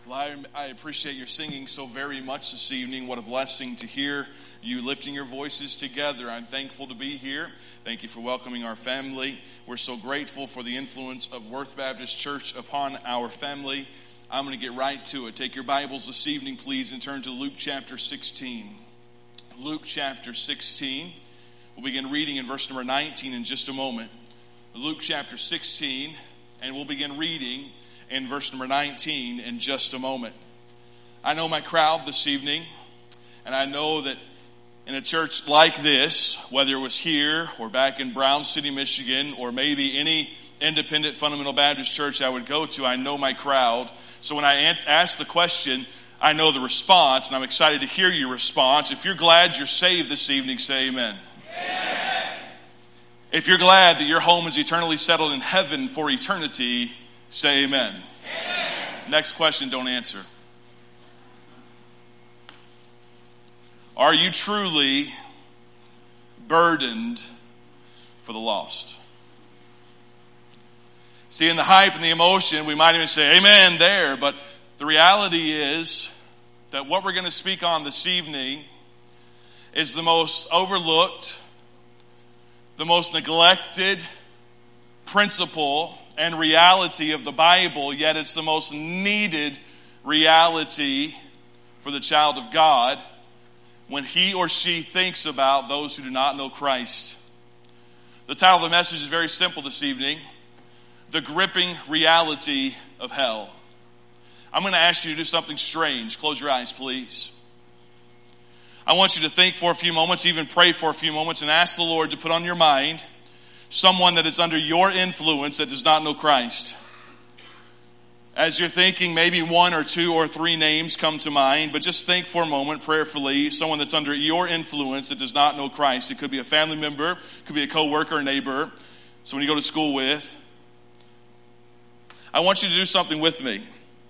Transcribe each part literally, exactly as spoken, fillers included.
Well, I, I appreciate your singing so very much this evening. What a blessing to hear you lifting your voices together. I'm thankful to be here. Thank you for welcoming our family. We're so grateful for the influence of Worth Baptist Church upon our family. I'm going to get right to it. Take your Bibles this evening, please, and turn to Luke chapter sixteen. Luke chapter sixteen. We'll begin reading in verse number nineteen in just a moment. Luke chapter sixteen, and we'll begin reading in verse number nineteen in just a moment. I know my crowd this evening, and I know that in a church like this, whether it was here or back in Brown City, Michigan, or maybe any independent fundamental Baptist church I would go to, I know my crowd. So when I ask the question, I know the response, and I'm excited to hear your response. If you're glad you're saved this evening, say amen. Amen. If you're glad that your home is eternally settled in heaven for eternity, say amen. Amen. Next question, don't answer. Are you truly burdened for the lost? See, in the hype and the emotion, we might even say amen there, but the reality is that what we're going to speak on this evening is the most overlooked, the most neglected principle and reality of the Bible, yet it's the most needed reality for the child of God when he or she thinks about those who do not know Christ. The title of the message is very simple this evening: The Gripping Reality of Hell. I'm going to ask you to do something strange. Close your eyes, please. I want you to think for a few moments, even pray for a few moments, and ask the Lord to put on your mind someone that is under your influence that does not know Christ. As you're thinking, maybe one or two or three names come to mind, but just think for a moment prayerfully, someone that's under your influence that does not know Christ. It could be a family member, it could be a coworker, a neighbor, someone you go to school with. I want you to do something with me.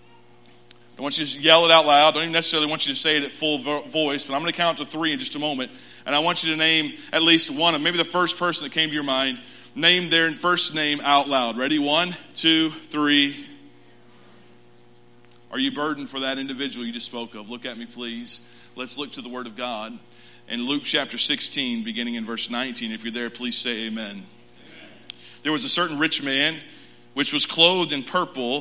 I want you to yell it out loud. I don't even necessarily want you to say it at full vo- voice, but I'm going to count to three in just a moment. And I want you to name at least one of, maybe the first person that came to your mind, name their first name out loud. Ready? One, two, three. Are you burdened for that individual you just spoke of? Look at me, please. Let's look to the Word of God. In Luke chapter sixteen, beginning in verse nineteen, if you're there, please say amen. Amen. There was a certain rich man which was clothed in purple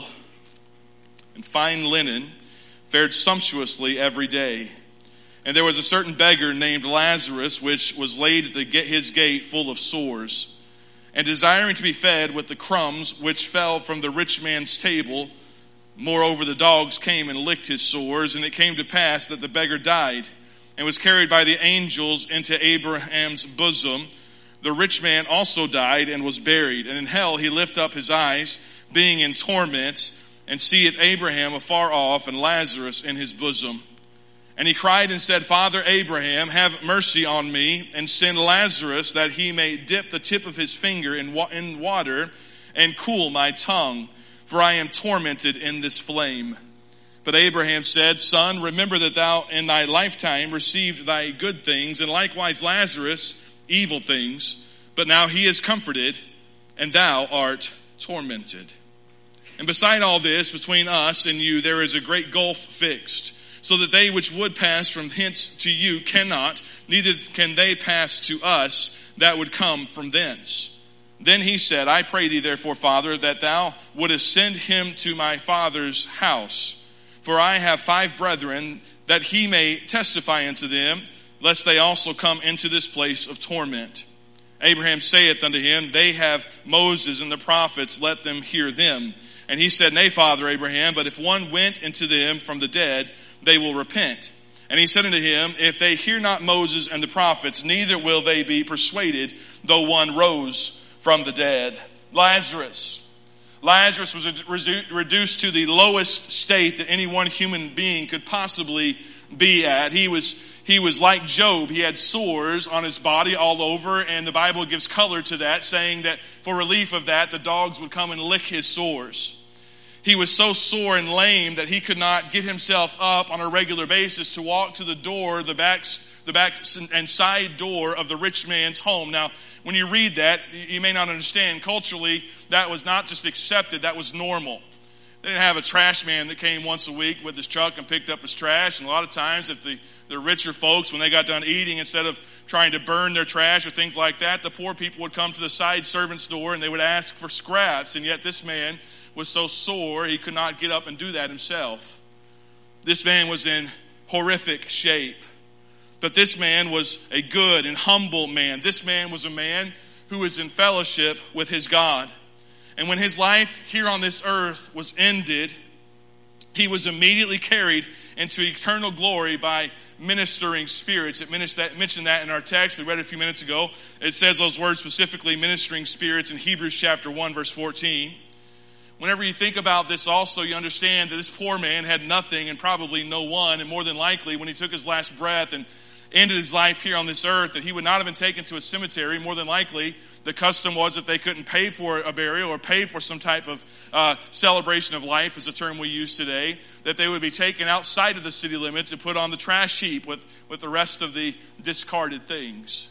and fine linen, fared sumptuously every day. And there was a certain beggar named Lazarus, which was laid at the, his gate full of sores, and desiring to be fed with the crumbs which fell from the rich man's table. Moreover, the dogs came and licked his sores, and it came to pass that the beggar died, and was carried by the angels into Abraham's bosom. The rich man also died and was buried, and in hell he lift up his eyes, being in torments, and seeth Abraham afar off, and Lazarus in his bosom. And he cried and said, Father Abraham, have mercy on me, and send Lazarus, that he may dip the tip of his finger in, wa- in water, and cool my tongue, for I am tormented in this flame. But Abraham said, Son, remember that thou in thy lifetime received thy good things, and likewise Lazarus evil things. But now he is comforted, and thou art tormented. And beside all this, between us and you, there is a great gulf fixed, so that they which would pass from hence to you cannot, neither can they pass to us that would come from thence. Then he said, I pray thee therefore, Father, that thou wouldest send him to my father's house. For I have five brethren, that he may testify unto them, lest they also come into this place of torment. Abraham saith unto him, They have Moses and the prophets, let them hear them. And he said, Nay, Father Abraham, but if one went into them from the dead, they will repent. And he said unto him, If they hear not Moses and the prophets, neither will they be persuaded, though one rose from the dead. Lazarus. Lazarus was reduced to the lowest state that any one human being could possibly be at. He was, he was like Job. He had sores on his body all over, and the Bible gives color to that, saying that for relief of that, the dogs would come and lick his sores. He was so sore and lame that he could not get himself up on a regular basis to walk to the door, the back, the back and side door of the rich man's home. Now, when you read that, you may not understand. Culturally, that was not just accepted, that was normal. They didn't have a trash man that came once a week with his truck and picked up his trash. And a lot of times, if the, the richer folks, when they got done eating, instead of trying to burn their trash or things like that, the poor people would come to the side servant's door and they would ask for scraps. And yet this man was so sore, he could not get up and do that himself. This man was in horrific shape. But this man was a good and humble man. This man was a man who was in fellowship with his God. And when his life here on this earth was ended, he was immediately carried into eternal glory by ministering spirits. It mentioned that in our text. We read it a few minutes ago. It says those words specifically, ministering spirits, in Hebrews chapter one, verse fourteen. Whenever you think about this also, you understand that this poor man had nothing and probably no one. And more than likely, when he took his last breath and ended his life here on this earth, that he would not have been taken to a cemetery. More than likely, the custom was that they couldn't pay for a burial or pay for some type of uh, celebration of life, is a term we use today, that they would be taken outside of the city limits and put on the trash heap with, with the rest of the discarded things.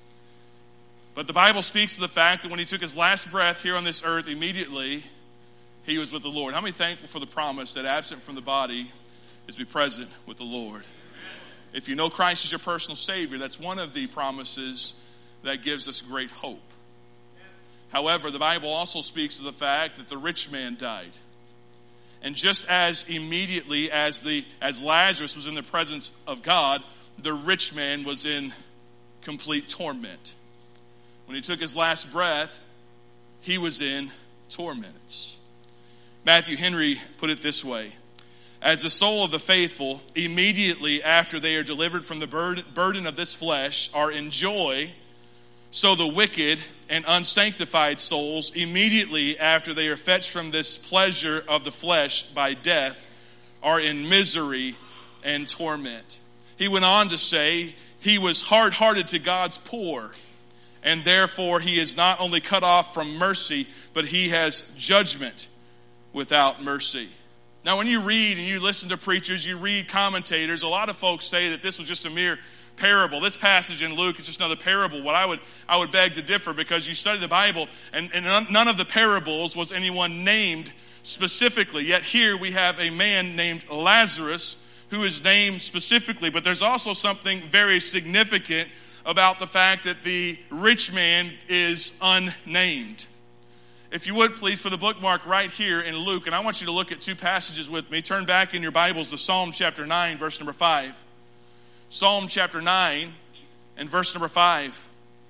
But the Bible speaks of the fact that when he took his last breath here on this earth, immediately he was with the Lord. How many thankful for the promise that absent from the body is to be present with the Lord? If you know Christ as your personal Savior, that's one of the promises that gives us great hope. However, the Bible also speaks of the fact that the rich man died. And just as immediately as the as Lazarus was in the presence of God, the rich man was in complete torment. When he took his last breath, he was in torments. Matthew Henry put it this way: as the soul of the faithful, immediately after they are delivered from the burden of this flesh, are in joy, so the wicked and unsanctified souls, immediately after they are fetched from this pleasure of the flesh by death, are in misery and torment. He went on to say, he was hard-hearted to God's poor, and therefore he is not only cut off from mercy, but he has judgment without mercy. Now, when you read and you listen to preachers, you read commentators, a lot of folks say that this was just a mere parable. This passage in Luke is just another parable. What I would I would beg to differ, because you study the Bible, and, and none of the parables was anyone named specifically. Yet here we have a man named Lazarus who is named specifically. But there's also something very significant about the fact that the rich man is unnamed. If you would, please put a bookmark right here in Luke, and I want you to look at two passages with me. Turn back in your Bibles to Psalm chapter nine, verse number five. Psalm chapter nine and verse number five.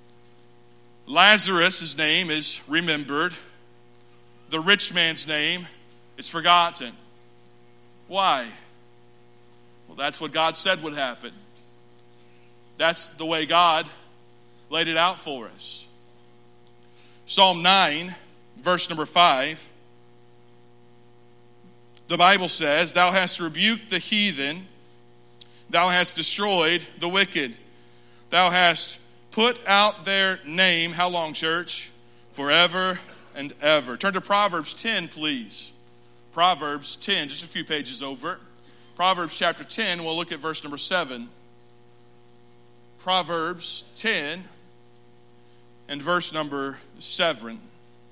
Lazarus' name is remembered. The rich man's name is forgotten. Why? Well, that's what God said would happen. That's the way God laid it out for us. Psalm nine, verse number five. The Bible says, "Thou hast rebuked the heathen, thou hast destroyed the wicked. Thou hast put out their name," how long, church? "Forever and ever." Turn to Proverbs ten, please. Proverbs ten, just a few pages over. Proverbs chapter ten, we'll look at verse number seven. Proverbs ten and verse number seven.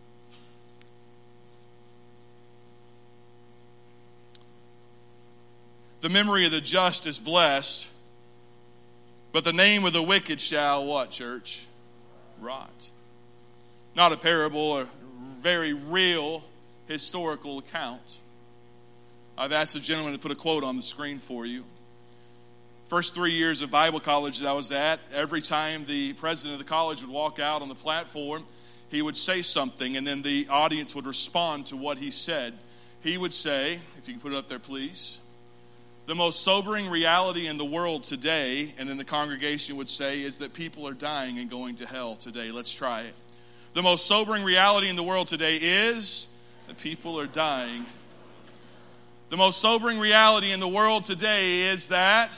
"The memory of the just is blessed, but the name of the wicked shall" what, church? "Rot." Not a parable, a very real historical account. I've asked the gentleman to put a quote on the screen for you. First three years of Bible college that I was at, every time the president of the college would walk out on the platform, he would say something, and then the audience would respond to what he said. He would say, if you can put it up there, please, "The most sobering reality in the world today," and then the congregation would say, "is that people are dying and going to hell today." Let's try it. "The most sobering reality in the world today is that people are dying." The most sobering reality in the world today is that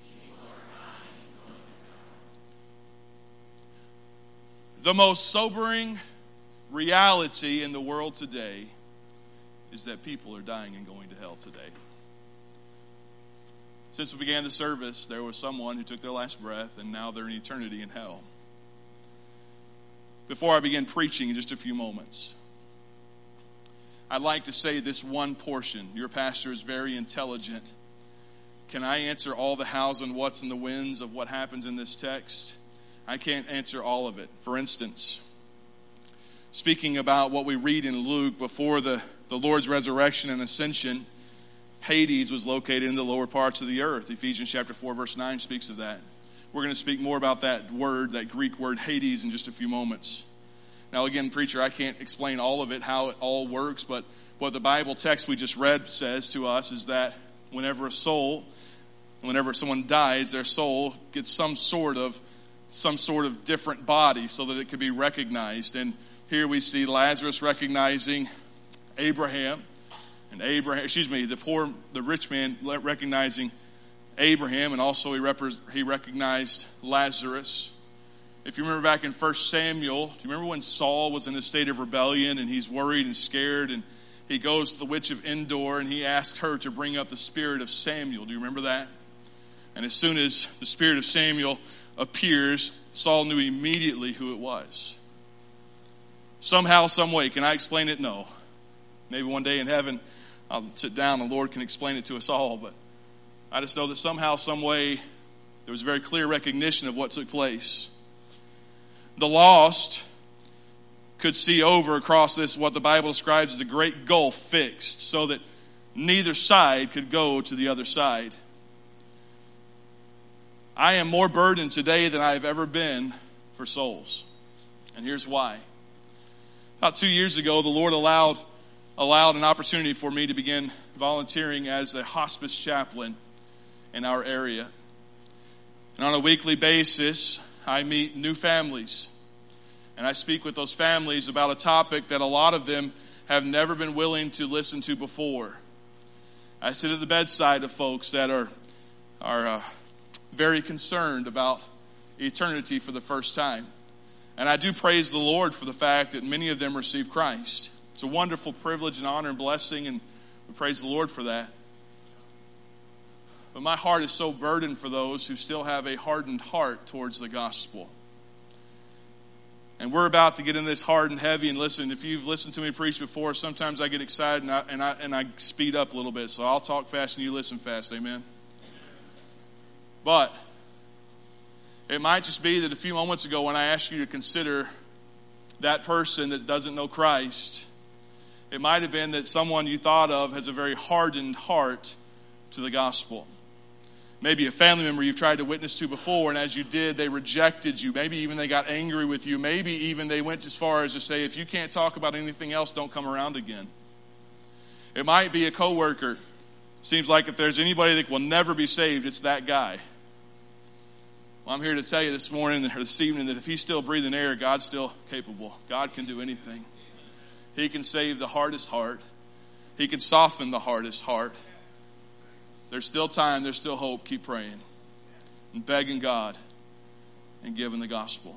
the most sobering reality in the world today is that people are dying and going to hell today. Since we began the service, there was someone who took their last breath, and now they're in eternity in hell. Before I begin preaching in just a few moments, I'd like to say this one portion. Your pastor is very intelligent. Can I answer all the hows and whats and the whens of what happens in this text? I can't answer all of it. For instance, speaking about what we read in Luke, before the, the Lord's resurrection and ascension, Hades was located in the lower parts of the earth. Ephesians chapter four, verse nine speaks of that. We're going to speak more about that word, that Greek word Hades, in just a few moments. Now again, preacher, I can't explain all of it, how it all works, but what the Bible text we just read says to us is that whenever a soul, whenever someone dies, their soul gets some sort of some sort of different body so that it could be recognized. And here we see Lazarus recognizing Abraham, and Abraham, excuse me, the poor, the rich man recognizing Abraham, and also he rep- he recognized Lazarus. If you remember back in First Samuel, do you remember when Saul was in a state of rebellion and he's worried and scared, and he goes to the witch of Endor and he asks her to bring up the spirit of Samuel? Do you remember that? And as soon as the spirit of Samuel appears, Saul knew immediately who it was. Somehow, some way. Can I explain it? No. Maybe one day in heaven I'll sit down and the Lord can explain it to us all, but I just know that somehow, some way, there was a very clear recognition of what took place. The lost could see over across this, what the Bible describes as a great gulf fixed, so that neither side could go to the other side. I am more burdened today than I have ever been for souls. And here's why. About two years ago, the Lord allowed allowed an opportunity for me to begin volunteering as a hospice chaplain in our area. And on a weekly basis, I meet new families. And I speak with those families about a topic that a lot of them have never been willing to listen to before. I sit at the bedside of folks that are, are uh, very concerned about eternity for the first time. And I do praise the Lord for the fact that many of them receive Christ. It's a wonderful privilege and honor and blessing, and we praise the Lord for that. But my heart is so burdened for those who still have a hardened heart towards the gospel. And we're about to get into this hard and heavy. And listen, if you've listened to me preach before, sometimes I get excited and I, and I, and I speed up a little bit. So I'll talk fast and you listen fast. Amen. But it might just be that a few moments ago when I asked you to consider that person that doesn't know Christ, it might have been that someone you thought of has a very hardened heart to the gospel. Maybe a family member you've tried to witness to before, and as you did, they rejected you. Maybe even they got angry with you. Maybe even they went as far as to say, if you can't talk about anything else, don't come around again. It might be a coworker. Seems like if there's anybody that will never be saved, it's that guy. Well, I'm here to tell you this morning or this evening that if he's still breathing air, God's still capable. God can do anything. He can save the hardest heart. He can soften the hardest heart. There's still time. There's still hope. Keep praying and begging God and giving the gospel.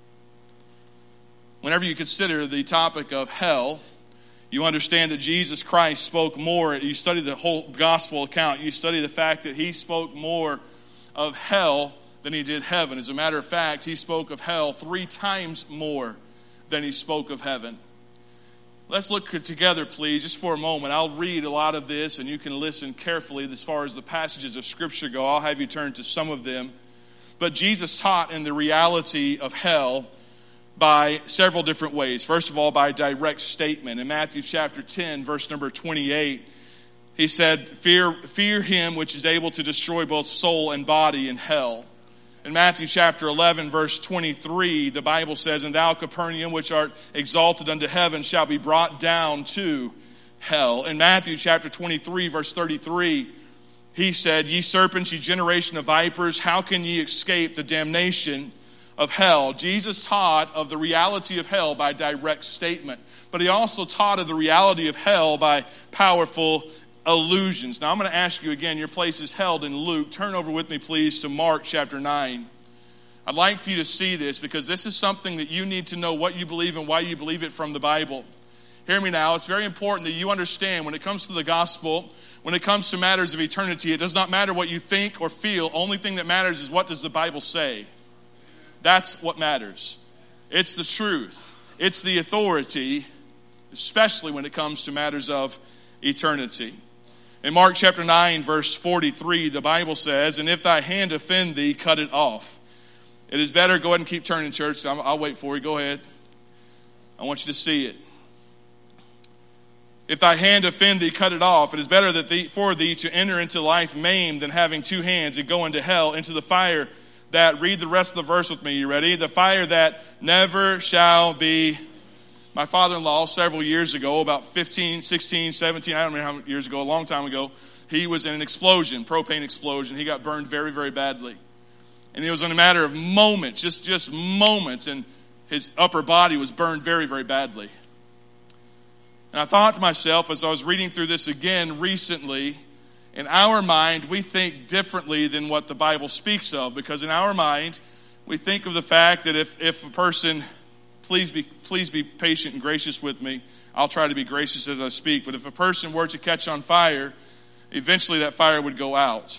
Whenever you consider the topic of hell, you understand that Jesus Christ spoke more. You study the whole gospel account. You study the fact that he spoke more of hell than he did heaven. As a matter of fact, he spoke of hell three times more than he spoke of heaven. Let's look together, please, just for a moment. I'll read a lot of this, and you can listen carefully as far as the passages of Scripture go. I'll have you turn to some of them. But Jesus taught in the reality of hell by several different ways. First of all, by direct statement. In Matthew chapter ten, verse number twenty-eight, he said, Fear, fear him which is able to destroy both soul and body in hell. In Matthew chapter eleven, verse twenty-three, the Bible says, And thou, Capernaum, which art exalted unto heaven, shall be brought down to hell. In Matthew chapter twenty-three, verse thirty-three, he said, Ye serpents, ye generation of vipers, how can ye escape the damnation of hell? Jesus taught of the reality of hell by direct statement. But he also taught of the reality of hell by powerful allusions. Now I'm going to ask you again, your place is held in Luke. Turn over with me, please, to Mark chapter nine. I'd like for you to see this because this is something that you need to know what you believe and why you believe it from the Bible. Hear me now. It's very important that you understand when it comes to the gospel, when it comes to matters of eternity, it does not matter what you think or feel. Only thing that matters is what does the Bible say. That's what matters. It's the truth. It's the authority. especially when it comes to matters of eternity. In Mark chapter nine, verse forty-three, the Bible says, "And if thy hand offend thee, cut it off." It is better, go ahead and keep turning, church. I'll, I'll wait for you. Go ahead. I want you to see it. "If thy hand offend thee, cut it off. It is better that thee, for thee to enter into life maimed than having two hands and go into hell, into the fire that," read the rest of the verse with me. You ready? "The fire that never shall be." My father-in-law, several years ago, about fifteen, sixteen, seventeen, I don't remember how many years ago, a long time ago, he was in an explosion, propane explosion. He got burned very, very badly. And it was in a matter of moments, just, just moments, and his upper body was burned very, very badly. And I thought to myself, as I was reading through this again recently, in our mind, we think differently than what the Bible speaks of. Because in our mind, we think of the fact that if, if a person... Please be, please be patient and gracious with me. I'll try to be gracious as I speak. But if a person were to catch on fire, eventually that fire would go out.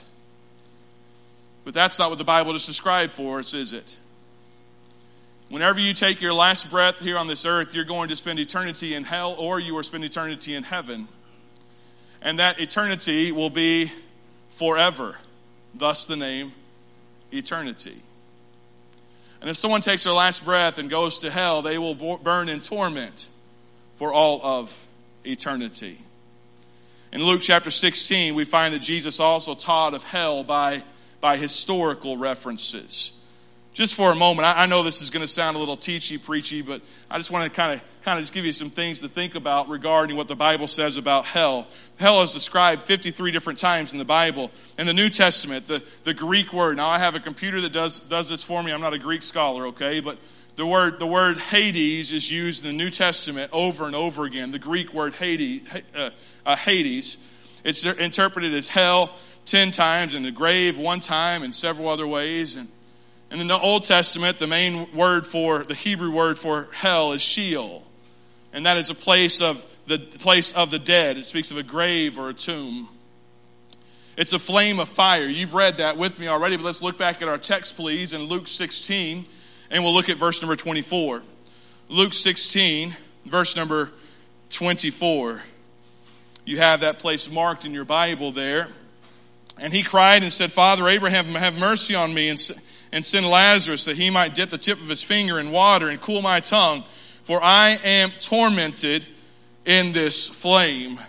But that's not what the Bible is described for us, is it? Whenever you take your last breath here on this earth, you're going to spend eternity in hell, or you will spend eternity in heaven. And that eternity will be forever. Thus the name eternity. And if someone takes their last breath and goes to hell, they will burn in torment for all of eternity. In Luke chapter sixteen, we find that Jesus also taught of hell by, by historical references. Just for a moment, I, I know this is going to sound a little teachy, preachy, but I just want to kind of kind of just give you some things to think about regarding what the Bible says about hell. Hell is described fifty-three different times in the Bible. In the New Testament, the, the Greek word, now I have a computer that does does this for me. I'm not a Greek scholar, okay? But the word the word Hades is used in the New Testament over and over again. The Greek word Hades, uh, uh, Hades, it's interpreted as hell ten times, and the grave one time, and several other ways. And in the Old Testament, the main word for, the Hebrew word for hell is Sheol. And that is a place of the place of the dead. It speaks of a grave or a tomb. It's a flame of fire. You've read that with me already, but let's look back at our text, please, in Luke sixteen, and we'll look at verse number twenty-four. Luke sixteen, verse number twenty-four. You have that place marked in your Bible there. "And he cried and said, Father Abraham, have mercy on me, and and send Lazarus that he might dip the tip of his finger in water and cool my tongue, for I am tormented in this flame."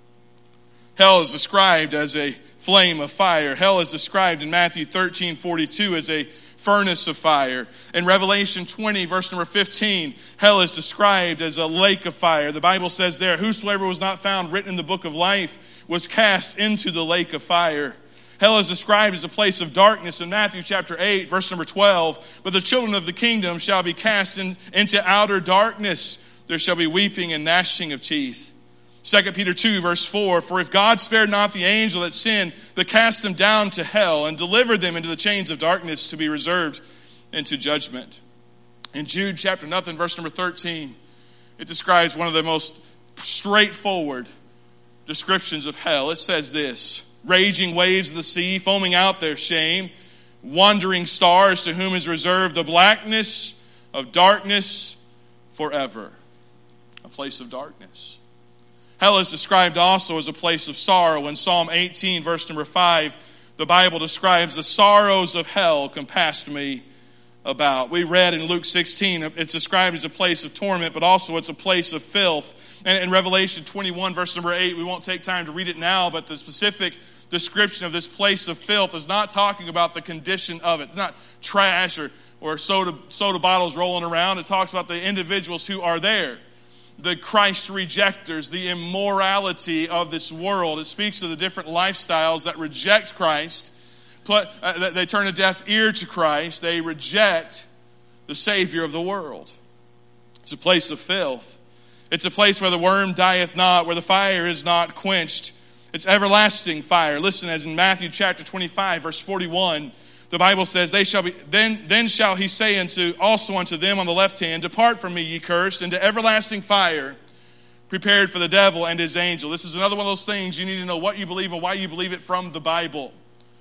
Hell is described as a flame of fire. Hell is described in Matthew thirteen forty-two as a furnace of fire. In Revelation twenty, verse number fifteen, hell is described as a lake of fire. The Bible says there, "Whosoever was not found written in the book of life was cast into the lake of fire." Hell is described as a place of darkness in Matthew chapter eight, verse number twelve. "But the children of the kingdom shall be cast in, into outer darkness. There shall be weeping and gnashing of teeth." Second Peter two, verse four, "For if God spared not the angel that sinned, but cast them down to hell and delivered them into the chains of darkness to be reserved into judgment." In Jude chapter nothing, verse number thirteen, it describes one of the most straightforward descriptions of hell. It says this: "Raging waves of the sea, foaming out their shame, wandering stars to whom is reserved the blackness of darkness forever." A place of darkness. Hell is described also as a place of sorrow. In Psalm eighteen, verse number five, the Bible describes, "The sorrows of hell compassed me about." We read in Luke sixteen, it's described as a place of torment, but also it's a place of filth. And in Revelation twenty-one, verse number eight, we won't take time to read it now, but the specific description of this place of filth is not talking about the condition of it. It's not trash or, or soda, soda bottles rolling around. It talks about the individuals who are there. The Christ rejectors, the immorality of this world. It speaks of the different lifestyles that reject Christ. They turn a deaf ear to Christ. They reject the Savior of the world. It's a place of filth. It's a place where the worm dieth not, where the fire is not quenched. It's everlasting fire. Listen, as in Matthew chapter twenty-five, verse forty-one, the Bible says, "They shall be then then shall he say unto also unto them on the left hand, Depart from me, ye cursed, into everlasting fire, prepared for the devil and his angel." This is another one of those things you need to know what you believe and why you believe it from the Bible.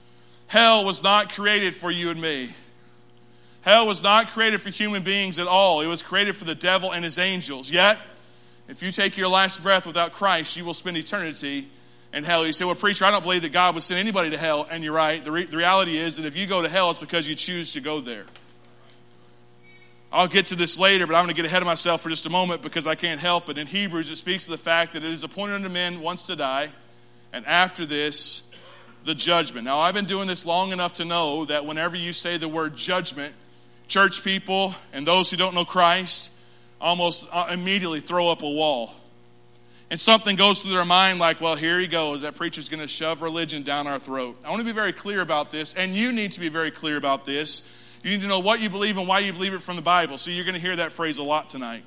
Hell was not created for you and me. Hell was not created for human beings at all. It was created for the devil and his angels. Yet, If you take your last breath without Christ, you will spend eternity in hell. You say, well, preacher, I don't believe that God would send anybody to hell. And you're right. The, re- the reality is that if you go to hell, it's because you choose to go there. I'll get to this later, but I'm going to get ahead of myself for just a moment because I can't help it. In Hebrews, it speaks of the fact that it is appointed unto men once to die, and after this, the judgment. Now, I've been doing this long enough to know that whenever you say the word judgment, church people and those who don't know Christ almost immediately throw up a wall. And something goes through their mind like, well, here he goes. That preacher's going to shove religion down our throat. I want to be very clear about this, and you need to be very clear about this. You need to know what you believe and why you believe it from the Bible. So you're going to hear that phrase a lot tonight.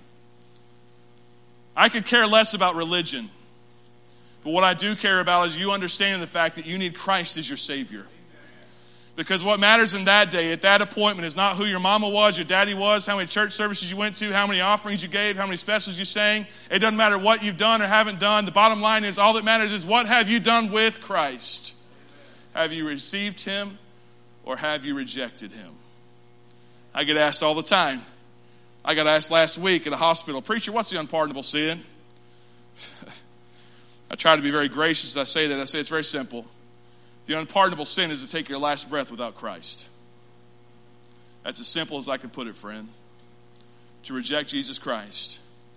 I could care less about religion. But what I do care about is you understanding the fact that you need Christ as your Savior. Because what matters in that day, at that appointment, is not who your mama was, your daddy was, how many church services you went to, how many offerings you gave, how many specials you sang. It doesn't matter what you've done or haven't done. The bottom line is all that matters is what have you done with Christ? Have you received Him or have you rejected Him? I get asked all the time. I got asked last week at a hospital, preacher, what's the unpardonable sin? I try to be very gracious as I say that. I say it's very simple. The unpardonable sin is to take your last breath without Christ. That's as simple as I can put it, friend. To reject Jesus Christ.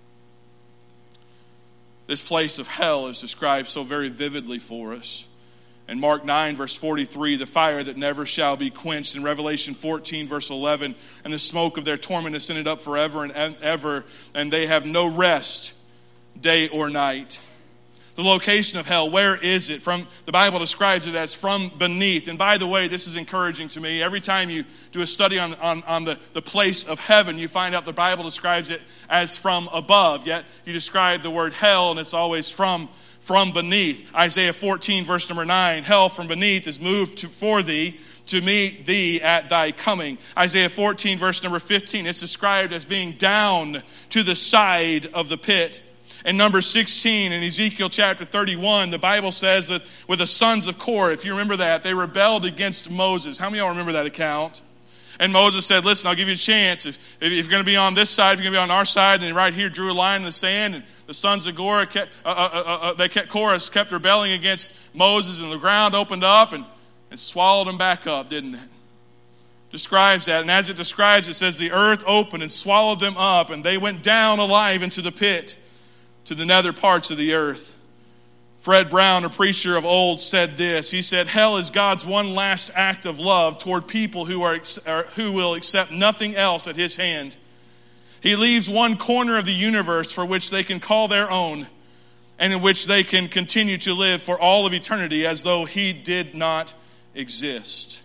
This place of hell is described so very vividly for us. In Mark nine, verse forty-three, the fire that never shall be quenched. In Revelation fourteen, verse eleven, and the smoke of their torment ascended up forever and ever, and they have no rest day or night. The location of hell, where is it? From the Bible describes it as from beneath. And by the way, this is encouraging to me. Every time you do a study on, on, on the, the place of heaven, you find out the Bible describes it as from above. Yet you describe the word hell, and it's always from from beneath. Isaiah fourteen, verse number nine, hell from beneath is moved to, for thee to meet thee at thy coming. Isaiah fourteen, verse number fifteen, it's described as being down to the side of the pit. In number sixteen, in Ezekiel chapter thirty-one, the Bible says that with the sons of Korah, if you remember that, they rebelled against Moses. How many of y'all remember that account? And Moses said, listen, I'll give you a chance. If, if you're going to be on this side, if you're going to be on our side, then right here drew a line in the sand, and the sons of Korah kept, uh, uh, uh, uh, they kept, Korah kept rebelling against Moses, and the ground opened up and, and swallowed them back up, didn't it? Describes that. And as it describes, it says the earth opened and swallowed them up, and they went down alive into the pit, to the nether parts of the earth. Fred Brown, a preacher of old, said this. He said, hell is God's one last act of love toward people who are who will accept nothing else at His hand. He leaves one corner of the universe for which they can call their own, and in which they can continue to live for all of eternity as though He did not exist.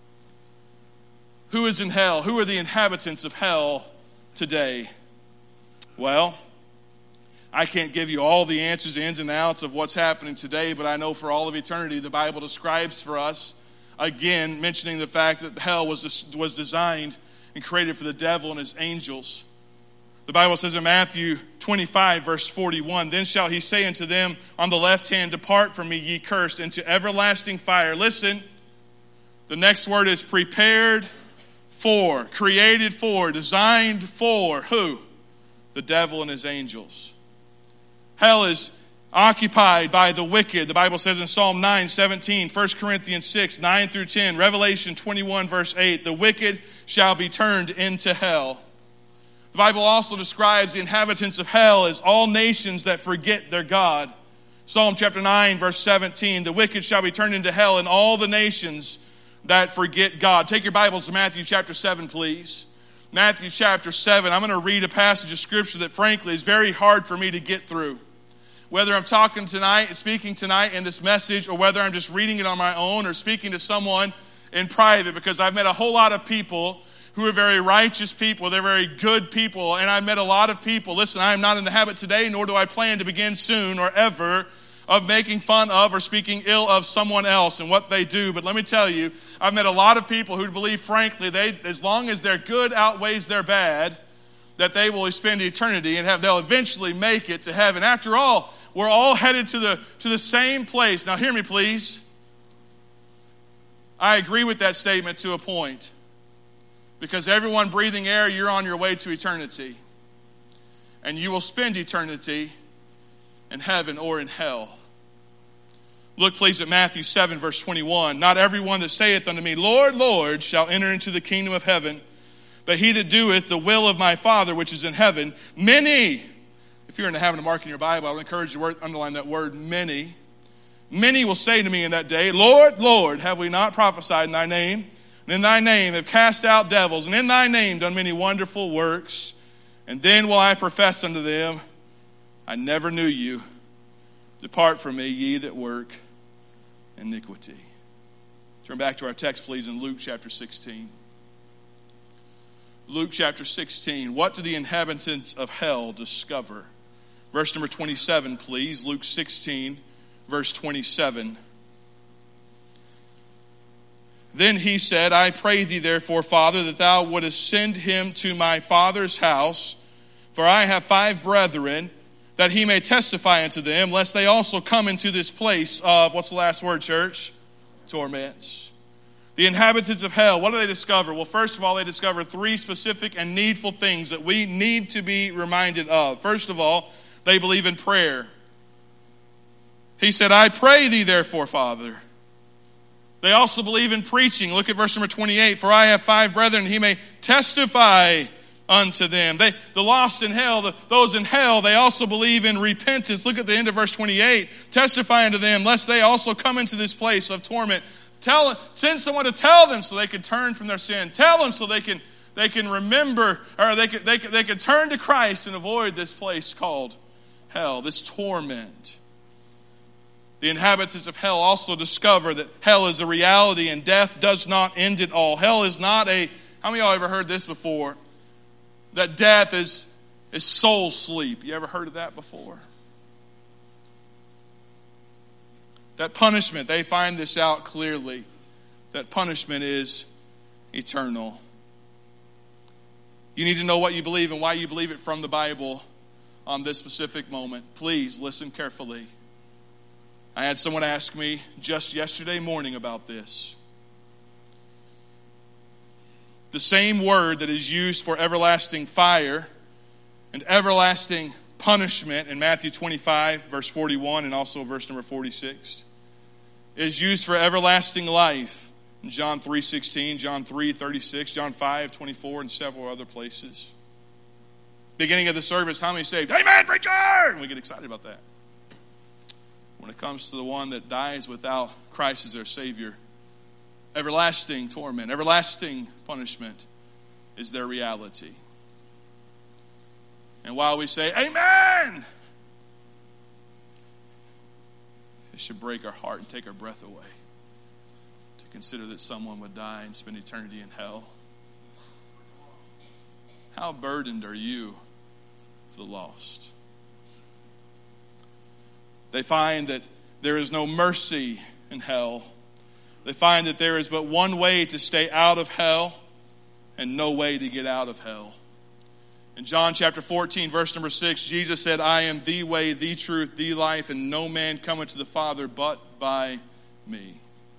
Who is in hell? Who are the inhabitants of hell today? Well, I can't give you all the answers, ins and outs of what's happening today, but I know for all of eternity, the Bible describes for us, again, mentioning the fact that hell was, was designed and created for the devil and his angels. The Bible says in Matthew twenty-five, verse forty-one, then shall He say unto them on the left hand, depart from me, ye cursed, into everlasting fire. Listen, the next word is prepared for, created for, designed for, who? The devil and his angels. Hell is occupied by the wicked. The Bible says in Psalm nine, seventeen, First Corinthians six, nine through ten, Revelation twenty-one, verse eight, the wicked shall be turned into hell. The Bible also describes the inhabitants of hell as all nations that forget their God. Psalm chapter nine, verse seventeen, the wicked shall be turned into hell, and all the nations that forget God. Take your Bibles to Matthew chapter seven, please. Matthew chapter seven, I'm going to read a passage of Scripture that frankly is very hard for me to get through. Whether I'm talking tonight, speaking tonight in this message, or whether I'm just reading it on my own or speaking to someone in private, because I've met a whole lot of people who are very righteous people. They're very good people, and I've met a lot of people. Listen, I am not in the habit today, nor do I plan to begin soon or ever, of making fun of or speaking ill of someone else and what they do. But let me tell you, I've met a lot of people who believe, frankly, they, as long as their good outweighs their bad, that they will spend eternity and have, they'll eventually make it to heaven. After all, we're all headed to the, to the same place. Now hear me, please. I agree with that statement to a point. Because everyone breathing air, you're on your way to eternity. and you will spend eternity in heaven or in hell. Look please at Matthew seven verse twenty-one. Not everyone that saith unto me, Lord, Lord, shall enter into the kingdom of heaven, but he that doeth the will of my Father which is in heaven. Many, if you're in the habit of marking your Bible, I would encourage you to underline that word, many. Many will say to me in that day, Lord, Lord, have we not prophesied in thy name? And in thy name have cast out devils, and in thy name done many wonderful works. And then will I profess unto them, I never knew you. Depart from me, ye that work iniquity. Turn back to our text, please, in Luke chapter sixteen. Luke chapter sixteen. What do the inhabitants of hell discover? Verse number twenty-seven, please. Luke sixteen, verse twenty-seven. Then he said, I pray thee therefore, Father, that thou wouldest send him to my father's house, for I have five brethren, that he may testify unto them, lest they also come into this place of, what's the last word, church? Torments. The inhabitants of hell, what do they discover? Well, first of all, they discover three specific and needful things that we need to be reminded of. First of all, they believe in prayer. He said, I pray thee therefore, Father. They also believe in preaching. Look at verse number twenty-eight. For I have five brethren, he may testify unto them. They, the lost in hell, the, those in hell, they also believe in repentance. Look at the end of verse twenty-eight. Testify unto them, lest they also come into this place of torment. Tell, send someone to tell them so they can turn from their sin. Tell them so they can, they can remember, or they can, they can, they can turn to Christ and avoid this place called hell, this torment. The inhabitants of hell also discover that hell is a reality and death does not end it all. Hell is not a, how many of y'all ever heard this before? That death is, is soul sleep. You ever heard of that before? That punishment, they find this out clearly. That punishment is eternal. You need to know what you believe and why you believe it from the Bible on this specific moment. Please listen carefully. I had someone ask me just yesterday morning about this. The same word that is used for everlasting fire and everlasting punishment in Matthew twenty-five, verse forty-one, and also verse number forty-six, is used for everlasting life in John three sixteen, John three thirty-six, John five twenty-four, and several other places. Beginning of the service, how many saved? Amen, preacher! And we get excited about that. When it comes to the one that dies without Christ as their Savior, everlasting torment, everlasting punishment is their reality. And while we say, Amen, it should break our heart and take our breath away to consider that someone would die and spend eternity in hell. How burdened are you for the lost? They find that there is no mercy in hell. They find that there is but one way to stay out of hell and no way to get out of hell. In John chapter fourteen, verse number six, Jesus said, I am the way, the truth, the life, and no man cometh to the Father but by me.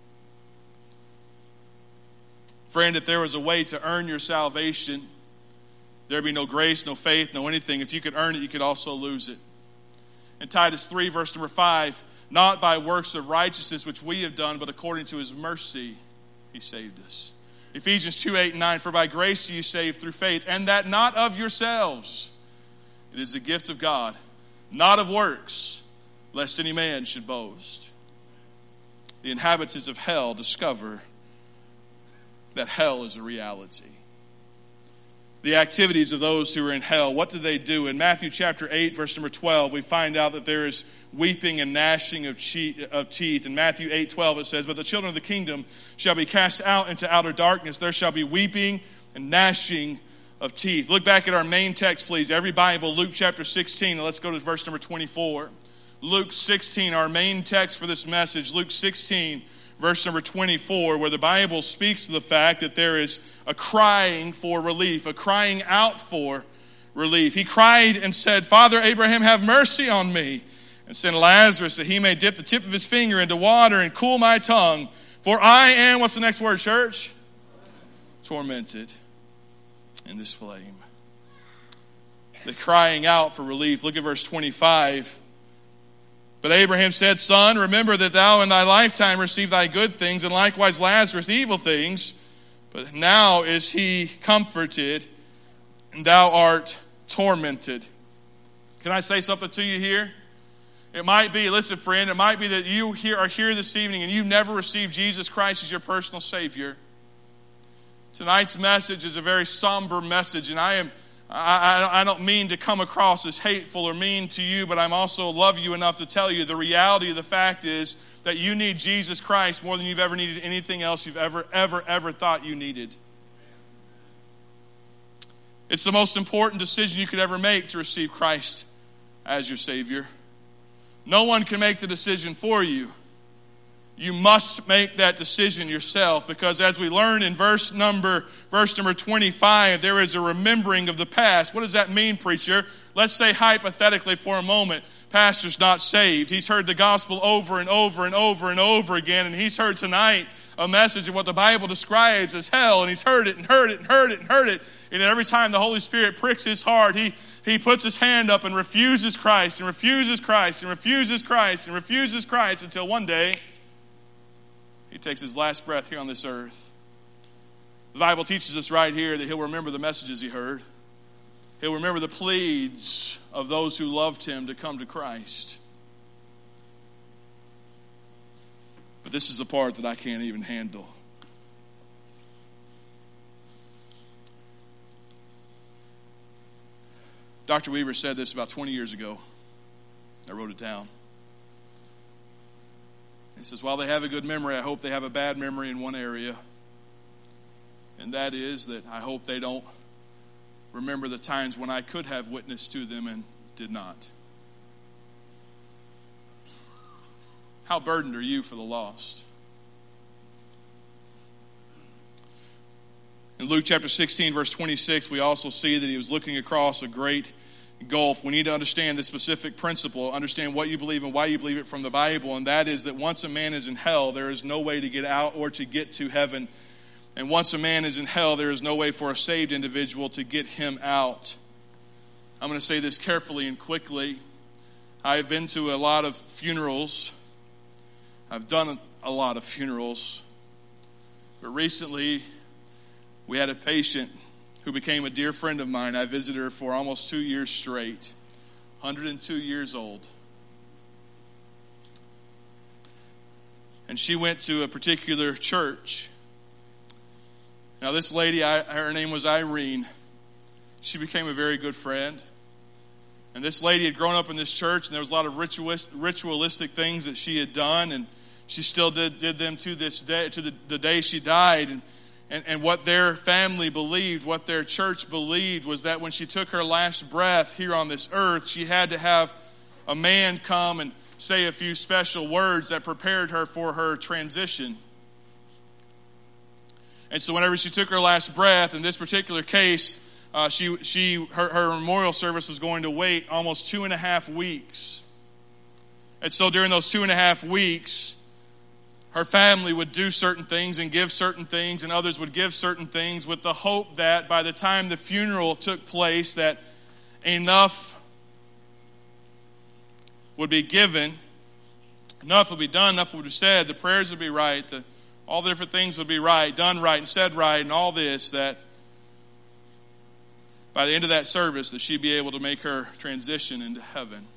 Friend, if there was a way to earn your salvation, there'd be no grace, no faith, no anything. If you could earn it, you could also lose it. In Titus three, verse number five, not by works of righteousness which we have done, but according to his mercy he saved us. Ephesians two, eight, and nine, for by grace you saved through faith, and that not of yourselves. It is a gift of God, not of works, lest any man should boast. The inhabitants of hell discover that hell is a reality. The activities of those who are in hell, what do they do? In Matthew chapter eight, verse number twelve, we find out that there is weeping and gnashing of, che- of teeth. In Matthew eight, twelve, it says, but the children of the kingdom shall be cast out into outer darkness. There shall be weeping and gnashing of teeth. Look back at our main text, please. Every Bible, Luke chapter sixteen. Let's go to verse number twenty-four. Luke sixteen, our main text for this message. Luke sixteen, verse number twenty-four, where the Bible speaks to the fact that there is a crying for relief, a crying out for relief. He cried and said, Father Abraham, have mercy on me, and send Lazarus that he may dip the tip of his finger into water and cool my tongue. For I am, what's the next word, church? Tormented in this flame. They're crying out for relief. Look at verse twenty-five. But Abraham said, Son, remember that thou in thy lifetime received thy good things, and likewise Lazarus evil things. But now is he comforted, and thou art tormented. Can I say something to you here? It might be, listen friend, it might be that you here are here this evening and you've never received Jesus Christ as your personal Savior. Tonight's message is a very somber message, and I am I, I, I don't mean to come across as hateful or mean to you, but I'm also love you enough to tell you the reality of the fact is that you need Jesus Christ more than you've ever needed anything else you've ever, ever, ever thought you needed. It's the most important decision you could ever make to receive Christ as your Savior. No one can make the decision for you. You must make that decision yourself, because as we learn in verse number verse number twenty-five, there is a remembering of the past. What does that mean, preacher? Let's say hypothetically for a moment, pastor's not saved. He's heard the gospel over and over and over and over again, and he's heard tonight a message of what the Bible describes as hell, and he's heard it and heard it and heard it and heard it. And every time the Holy Spirit pricks his heart, he, he puts his hand up and refuses Christ and refuses Christ and refuses Christ and refuses Christ until one day he takes his last breath here on this earth. The Bible teaches us right here that he'll remember the messages he heard. He'll remember the pleads of those who loved him to come to Christ. But this is the part that I can't even handle. Doctor Weaver said this about twenty years ago. I wrote it down. He says, while they have a good memory, I hope they have a bad memory in one area. And that is that I hope they don't remember the times when I could have witnessed to them and did not. How burdened are you for the lost? In Luke chapter sixteen, verse twenty-six, we also see that he was looking across a great gulf. We need to understand this specific principle, understand what you believe and why you believe it from the Bible, and that is that once a man is in hell, there is no way to get out or to get to heaven. And once a man is in hell, there is no way for a saved individual to get him out. I'm going to say this carefully and quickly. I've been to a lot of funerals. I've done a lot of funerals. But recently, we had a patient who became a dear friend of mine. I visited her for almost two years straight. one hundred two years old. And she went to a particular church. Now this lady, I, her name was Irene. She became a very good friend. And this lady had grown up in this church, and there was a lot of ritualist, ritualistic things that she had done, and she still did, did them to this day, to the, the day she died. And And, and what their family believed, what their church believed, was that when she took her last breath here on this earth, she had to have a man come and say a few special words that prepared her for her transition. And so whenever she took her last breath, in this particular case, uh, she she her, her memorial service was going to wait almost two and a half weeks. And so during those two and a half weeks, her family would do certain things and give certain things, and others would give certain things with the hope that by the time the funeral took place, that enough would be given, enough would be done, enough would be said, the prayers would be right, the, all the different things would be right, done right and said right, and all this, that by the end of that service, that she'd be able to make her transition into heaven.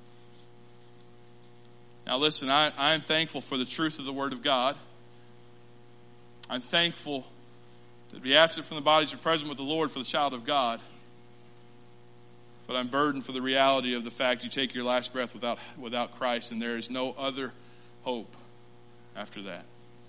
Now listen, I, I'm thankful for the truth of the Word of God. I'm thankful to be absent from the bodies are present with the Lord for the child of God. But I'm burdened for the reality of the fact you take your last breath without, without Christ, and there is no other hope after that.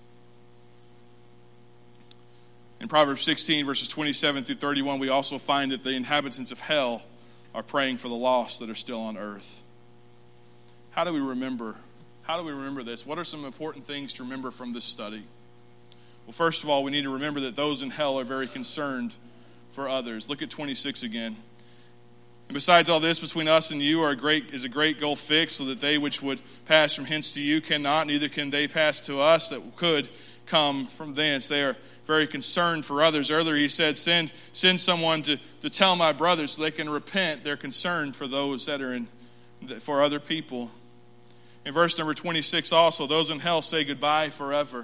In Proverbs sixteen, verses twenty-seven through thirty-one, we also find that the inhabitants of hell are praying for the lost that are still on earth. How do we remember? How do we remember this? What are some important things to remember from this study? Well, first of all, we need to remember that those in hell are very concerned for others. Look at twenty-six again. And besides all this, between us and you are a great, is a great gulf fixed, so that they which would pass from hence to you cannot, neither can they pass to us that could come from thence. They are very concerned for others. Earlier he said, send, send someone to, to tell my brothers so they can repent. They're concerned for those that are in, for other people. In verse number twenty-six also, those in hell say goodbye forever.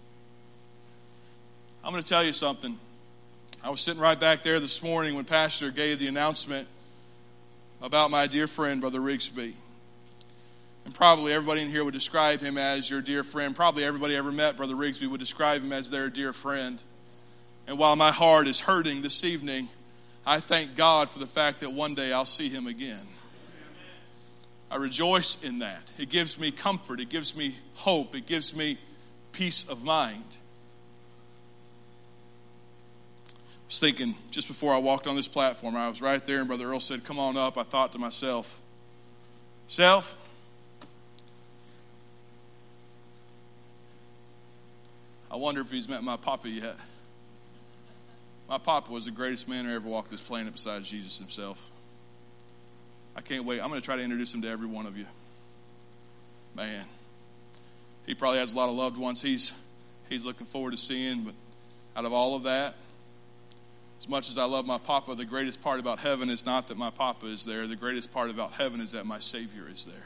I'm going to tell you something. I was sitting right back there this morning when Pastor gave the announcement about my dear friend, Brother Rigsby. And probably everybody in here would describe him as your dear friend. Probably everybody ever met Brother Rigsby would describe him as their dear friend. And while my heart is hurting this evening, I thank God for the fact that one day I'll see him again. I rejoice in that. It gives me comfort. It gives me hope. It gives me peace of mind. I was thinking just before I walked on this platform, I was right there and Brother Earl said, come on up. I thought to myself, self, I wonder if he's met my papa yet. My papa was the greatest man who ever walked this planet besides Jesus himself. I can't wait. I'm going to try to introduce him to every one of you. Man, he probably has a lot of loved ones he's he's looking forward to seeing. But out of all of that, as much as I love my papa, the greatest part about heaven is not that my papa is there. The greatest part about heaven is that my Savior is there.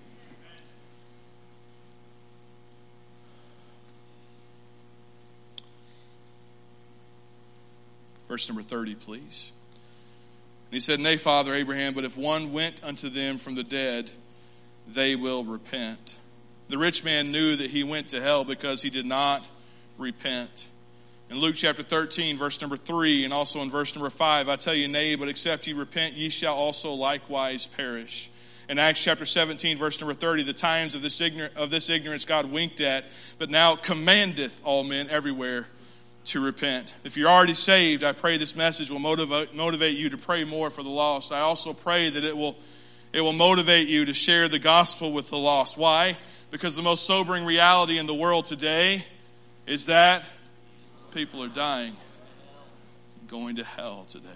Verse number thirty, please. And he said, Nay, Father Abraham, but if one went unto them from the dead, they will repent. The rich man knew that he went to hell because he did not repent. In Luke chapter thirteen, verse number three, and also in verse number five, I tell you, nay, but except ye repent, ye shall also likewise perish. In Acts chapter seventeen, verse number thirty, the times of this, ignor- of this ignorance God winked at, but now commandeth all men everywhere to repent. If you're already saved, I pray this message will motivate motivate you to pray more for the lost. I also pray that it will it will motivate you to share the gospel with the lost. Why? Because the most sobering reality in the world today is that people are dying, going to hell today.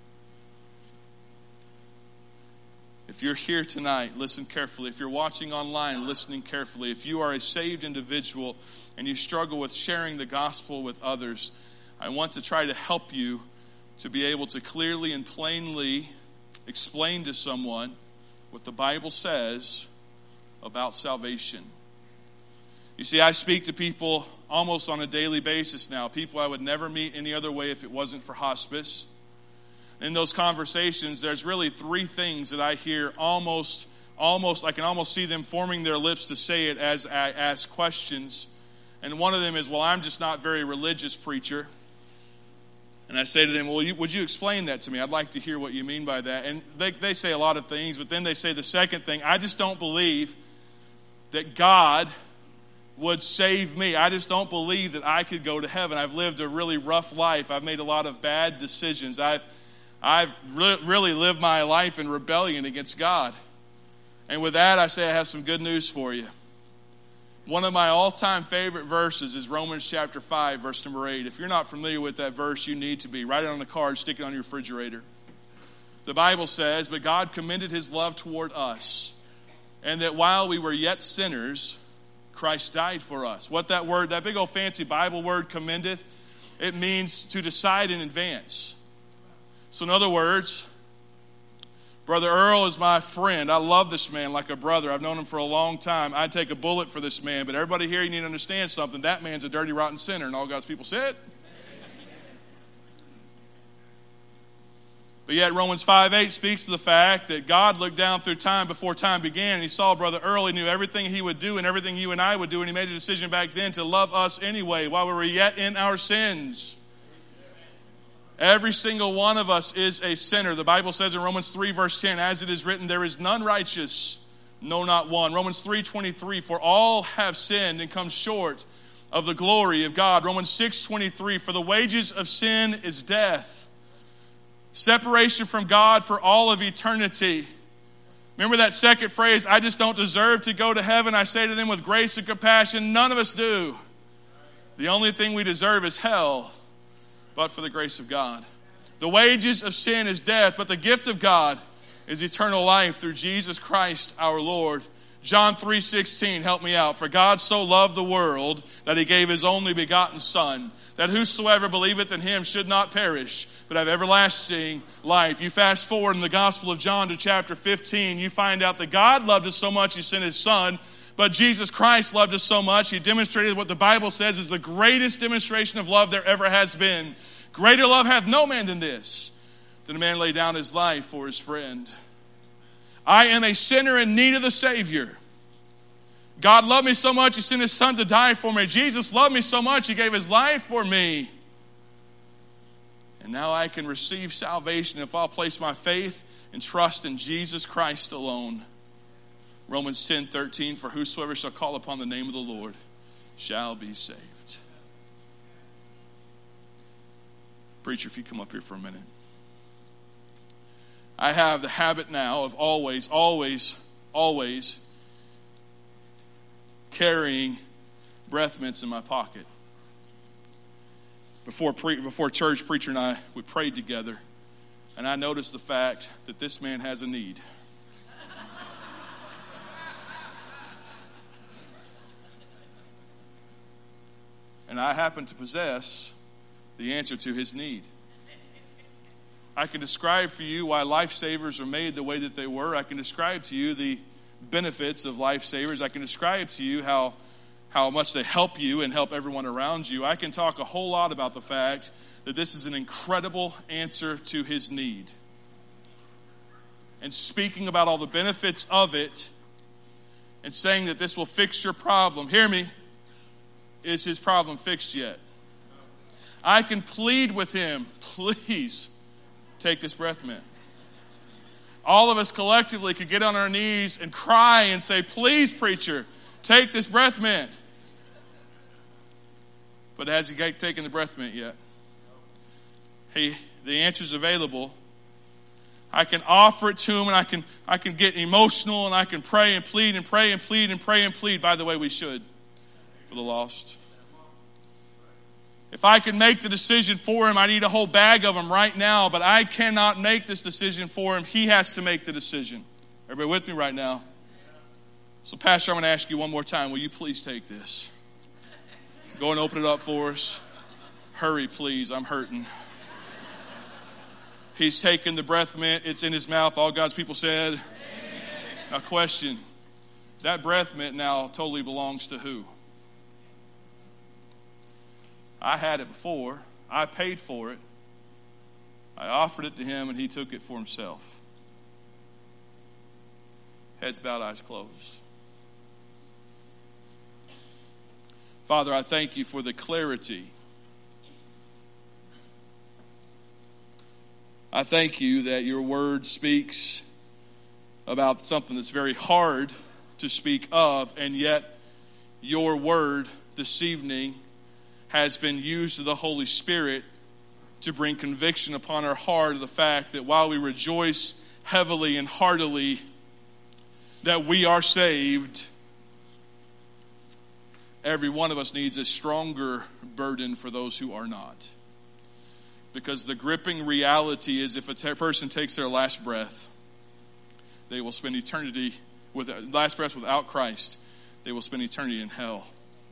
If you're here tonight, listen carefully. If you're watching online, listening carefully. If you are a saved individual and you struggle with sharing the gospel with others, I want to try to help you to be able to clearly and plainly explain to someone what the Bible says about salvation. You see, I speak to people almost on a daily basis now, people I would never meet any other way if it wasn't for hospice. In those conversations, there's really three things that I hear almost, almost, I can almost see them forming their lips to say it as I ask questions. And one of them is, well, I'm just not very religious, preacher. And I say to them, well, you, would you explain that to me? I'd like to hear what you mean by that. And they, they say a lot of things, but then they say the second thing, I just don't believe that God would save me. I just don't believe that I could go to heaven. I've lived a really rough life. I've made a lot of bad decisions. I've I've re- really lived my life in rebellion against God. And with that, I say I have some good news for you. One of my all-time favorite verses is Romans chapter five, verse number eight. If you're not familiar with that verse, you need to be. Write it on a card, stick it on your refrigerator. The Bible says, but God commended his love toward us, and that while we were yet sinners, Christ died for us. What that word, that big old fancy Bible word, commendeth, it means to decide in advance. So in other words, Brother Earl is my friend. I love this man like a brother. I've known him for a long time. I'd take a bullet for this man. But everybody here, you need to understand something. That man's a dirty, rotten sinner. And all God's people said. But yet Romans five eight speaks to the fact that God looked down through time before time began. And he saw Brother Earl. He knew everything he would do and everything you and I would do. And he made a decision back then to love us anyway while we were yet in our sins. Every single one of us is a sinner. The Bible says in Romans three, verse ten, as it is written, there is none righteous, no, not one. Romans three twenty-three, for all have sinned and come short of the glory of God. Romans six twenty-three, for the wages of sin is death. Separation from God for all of eternity. Remember that second phrase, I just don't deserve to go to heaven. I say to them with grace and compassion, none of us do. The only thing we deserve is hell. But for the grace of God. The wages of sin is death, but the gift of God is eternal life through Jesus Christ our Lord. John three sixteen, help me out. For God so loved the world that he gave his only begotten Son, that whosoever believeth in him should not perish, but have everlasting life. You fast forward in the Gospel of John to chapter fifteen, you find out that God loved us so much he sent his Son, but Jesus Christ loved us so much, he demonstrated what the Bible says is the greatest demonstration of love there ever has been. Greater love hath no man than this, that a man lay down his life for his friend. I am a sinner in need of the Savior. God loved me so much, he sent his Son to die for me. Jesus loved me so much, he gave his life for me. And now I can receive salvation if I'll place my faith and trust in Jesus Christ alone. Romans ten thirteen, for whosoever shall call upon the name of the Lord shall be saved. Preacher, if you come up here for a minute. I have the habit now of always, always, always carrying breath mints in my pocket. Before pre- before church, preacher and I, we prayed together, and I noticed the fact that this man has a need. And I happen to possess the answer to his need. I can describe for you why lifesavers are made the way that they were. I can describe to you the benefits of lifesavers. I can describe to you how, how much they help you and help everyone around you. I can talk a whole lot about the fact that this is an incredible answer to his need. And speaking about all the benefits of it and saying that this will fix your problem, hear me, is his problem fixed yet? I can plead with him, please, take this breath mint. All of us collectively could get on our knees and cry and say, please, preacher, take this breath mint. But has he taken the breath mint yet? Hey, the answer's available. I can offer it to him, and I can I can get emotional, and I can pray and plead and pray and plead and pray and plead. By the way, we should for the lost. If I can make the decision for him, I need a whole bag of them right now, but I cannot make this decision for him. He has to make the decision. Everybody with me right now? So, Pastor, I'm going to ask you one more time. Will you please take this? Go and open it up for us. Hurry, please. I'm hurting. He's taken the breath mint. It's in his mouth. All God's people said. Amen. Now, question. That breath mint now totally belongs to who? I had it before. I paid for it. I offered it to him, and he took it for himself. Heads bowed, eyes closed. Father, I thank you for the clarity. I thank you that your word speaks about something that's very hard to speak of, and yet your word this evening has been used of the Holy Spirit to bring conviction upon our heart of the fact that while we rejoice heavily and heartily that we are saved, every one of us needs a stronger burden for those who are not. Because the gripping reality is if a t- person takes their last breath, they will spend eternity with last breath without Christ. They will spend eternity in hell.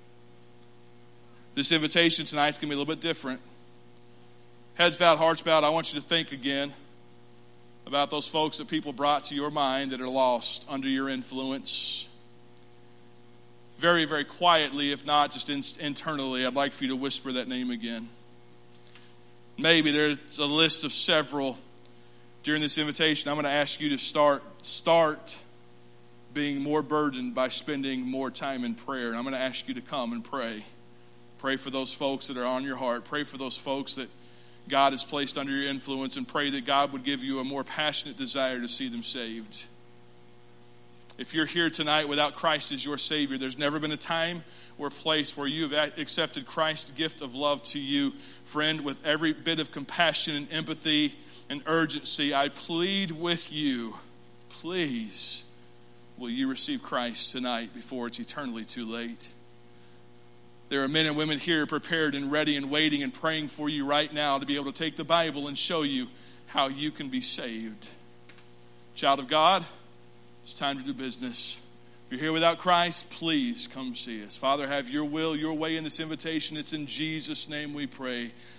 This invitation tonight is going to be a little bit different. Heads bowed, hearts bowed. I want you to think again about those folks that people brought to your mind that are lost under your influence. Very, very quietly, if not just in, internally, I'd like for you to whisper that name again. Maybe there's a list of several during this invitation. I'm going to ask you to start, start being more burdened by spending more time in prayer. And I'm going to ask you to come and pray. Pray for those folks that are on your heart. Pray for those folks that God has placed under your influence, and pray that God would give you a more passionate desire to see them saved. If you're here tonight without Christ as your Savior, there's never been a time or place where you have accepted Christ's gift of love to you. Friend, with every bit of compassion and empathy and urgency, I plead with you, please, will you receive Christ tonight before it's eternally too late? There are men and women here prepared and ready and waiting and praying for you right now to be able to take the Bible and show you how you can be saved. Child of God, it's time to do business. If you're here without Christ, please come see us. Father, have your will, your way in this invitation. It's in Jesus' name we pray.